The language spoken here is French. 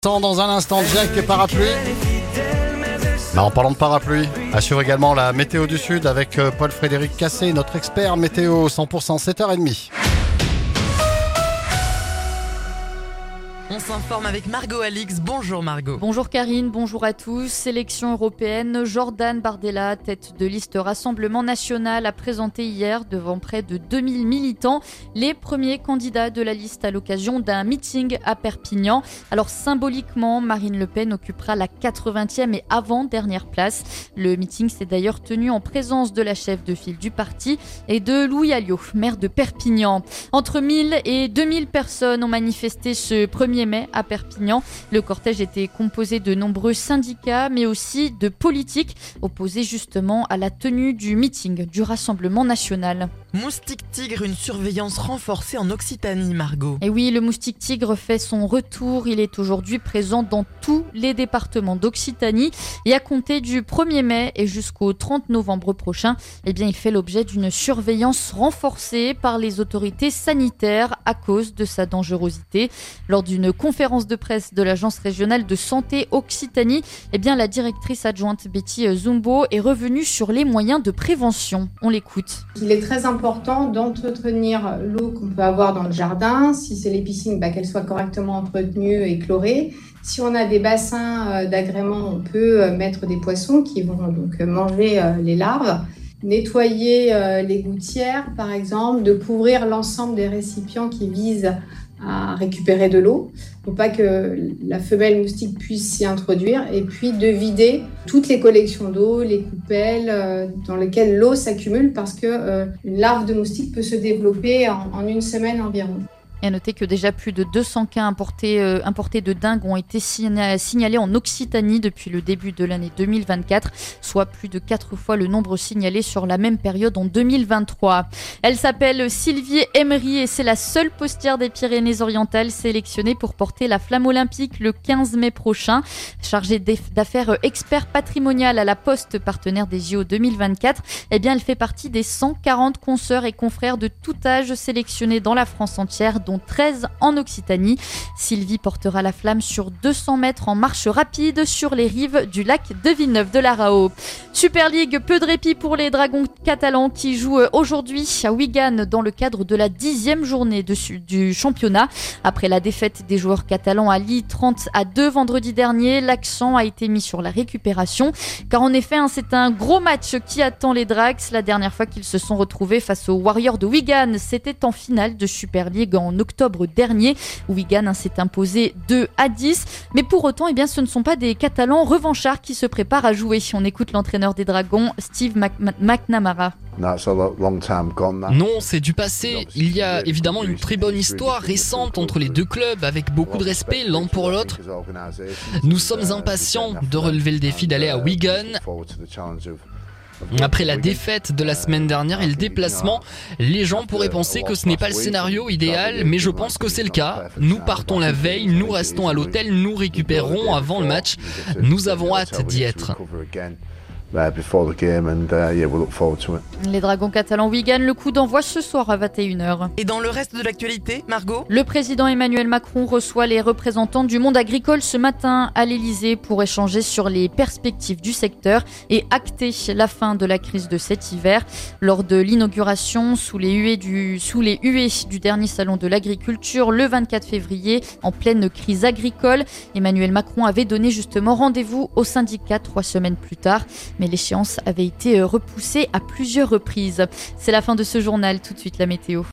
Dans un instant, direct et parapluie. En parlant de parapluie, assure également la météo du Sud avec Paul-Frédéric Cassé, notre expert météo 100% 7h30. On s'informe avec Margot Alix. Bonjour Margot. Bonjour Karine, bonjour à tous. Sélection européenne, Jordan Bardella, tête de liste Rassemblement National, a présenté hier devant près de 2000 militants les premiers candidats de la liste à l'occasion d'un meeting à Perpignan. Alors symboliquement, Marine Le Pen occupera la 80e et avant-dernière place. Le meeting s'est d'ailleurs tenu en présence de la chef de file du parti et de Louis Alliot, maire de Perpignan. Entre 1000 et 2000 personnes ont manifesté ce 1er mai à Perpignan. Le cortège était composé de nombreux syndicats, mais aussi de politiques, opposés justement à la tenue du meeting du Rassemblement National. Moustique tigre, une surveillance renforcée en Occitanie, Margot. Et oui, le moustique tigre fait son retour. Il est aujourd'hui présent dans tous les départements d'Occitanie. Et à compter du 1er mai et jusqu'au 30 novembre prochain, il fait l'objet d'une surveillance renforcée par les autorités sanitaires à cause de sa dangerosité. Lors d'une conférence de presse de l'Agence régionale de santé Occitanie, la directrice adjointe Betty Zumbo est revenue sur les moyens de prévention. On l'écoute. Il est très important d'entretenir l'eau qu'on peut avoir dans le jardin. Si c'est les piscines, qu'elles soient correctement entretenues et chlorées. Si on a des bassins d'agrément, on peut mettre des poissons qui vont donc manger les larves. Nettoyer les gouttières, par exemple, de couvrir l'ensemble des récipients qui visent à récupérer de l'eau pour pas que la femelle moustique puisse s'y introduire, et puis de vider toutes les collections d'eau, les coupelles dans lesquelles l'eau s'accumule, parce que une larve de moustique peut se développer en une semaine environ. Et à noter que déjà plus de 200 cas importés de dingue ont été signalés en Occitanie depuis le début de l'année 2024, soit plus de 4 fois le nombre signalé sur la même période en 2023. Elle s'appelle Sylvie Emery et c'est la seule postière des Pyrénées-Orientales sélectionnée pour porter la flamme olympique le 15 mai prochain. Chargée d'affaires expert patrimonial à la Poste, partenaire des JO 2024, elle fait partie des 140 consoeurs et confrères de tout âge sélectionnés dans la France entière, dont 13 en Occitanie. Sylvie portera la flamme sur 200 mètres en marche rapide sur les rives du lac de Villeneuve de la Raho. Super League, peu de répit pour les Dragons catalans qui jouent aujourd'hui à Wigan dans le cadre de la 10e journée du championnat. Après la défaite des joueurs catalans à Lille 30-2 vendredi dernier, l'accent a été mis sur la récupération. Car en effet, c'est un gros match qui attend les Drags. La dernière fois qu'ils se sont retrouvés face aux Warriors de Wigan, c'était en finale de Super League en octobre dernier. Wigan s'est imposé 2-10. Mais pour autant, ce ne sont pas des Catalans revanchards qui se préparent à jouer. On écoute l'entraîneur des Dragons, Steve McNamara. Non, c'est du passé. Il y a évidemment une très bonne histoire récente entre les deux clubs, avec beaucoup de respect l'un pour l'autre. Nous sommes impatients de relever le défi d'aller à Wigan. Après la défaite de la semaine dernière et le déplacement, les gens pourraient penser que ce n'est pas le scénario idéal, mais je pense que c'est le cas. Nous partons la veille, nous restons à l'hôtel, nous récupérerons avant le match. Nous avons hâte d'y être. Les Dragons catalans Wigan, le coup d'envoi ce soir à 21h. Et dans le reste de l'actualité, Margot ? Le président Emmanuel Macron reçoit les représentants du monde agricole ce matin à l'Elysée pour échanger sur les perspectives du secteur et acter la fin de la crise de cet hiver. Lors de l'inauguration sous les huées du dernier salon de l'agriculture le 24 février, en pleine crise agricole, Emmanuel Macron avait donné justement rendez-vous aux syndicats 3 semaines plus tard. Mais l'échéance avait été repoussée à plusieurs reprises. C'est la fin de ce journal. Tout de suite la météo.